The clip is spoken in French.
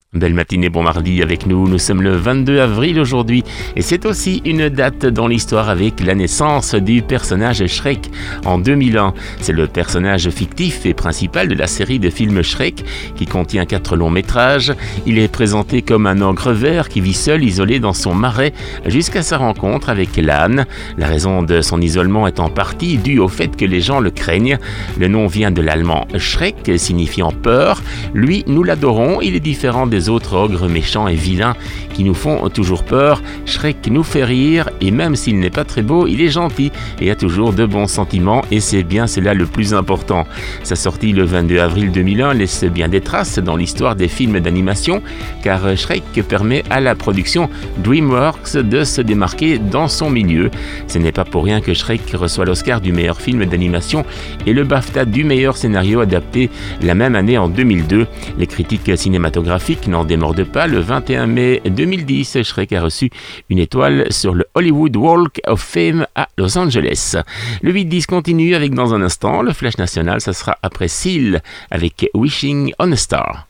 Belle matinée, bon mardi avec nous sommes le 22 avril aujourd'hui et c'est aussi une date dans l'histoire avec la naissance du personnage Shrek en 2001. C'est le personnage fictif et principal de la série de films Shrek qui contient 4 longs métrages. Il est présenté comme un ogre vert qui vit seul, isolé dans son marais jusqu'à sa rencontre avec l'âne. La raison de son isolement est en partie due au fait que les gens le craignent. Le nom vient de l'allemand Schreck signifiant peur. Lui, nous l'adorons, il est différent des autres ogres méchants et vilains qui nous font toujours peur. Shrek nous fait rire et même s'il n'est pas très beau, il est gentil et a toujours de bons sentiments et c'est bien cela le plus important. Sa sortie le 22 avril 2001 laisse bien des traces dans l'histoire des films d'animation car Shrek permet à la production DreamWorks de se démarquer dans son milieu. Ce n'est pas pour rien que Shrek reçoit l'Oscar du meilleur film d'animation et le BAFTA du meilleur scénario adapté la même année en 2002. Les critiques cinématographiques n'en démordent pas. Le 21 mai 2010, Shrek a reçu une étoile sur le Hollywood Walk of Fame à Los Angeles. Le 8-10 continue avec dans un instant le Flash National. Ça sera après Seal avec Wishing on a Star.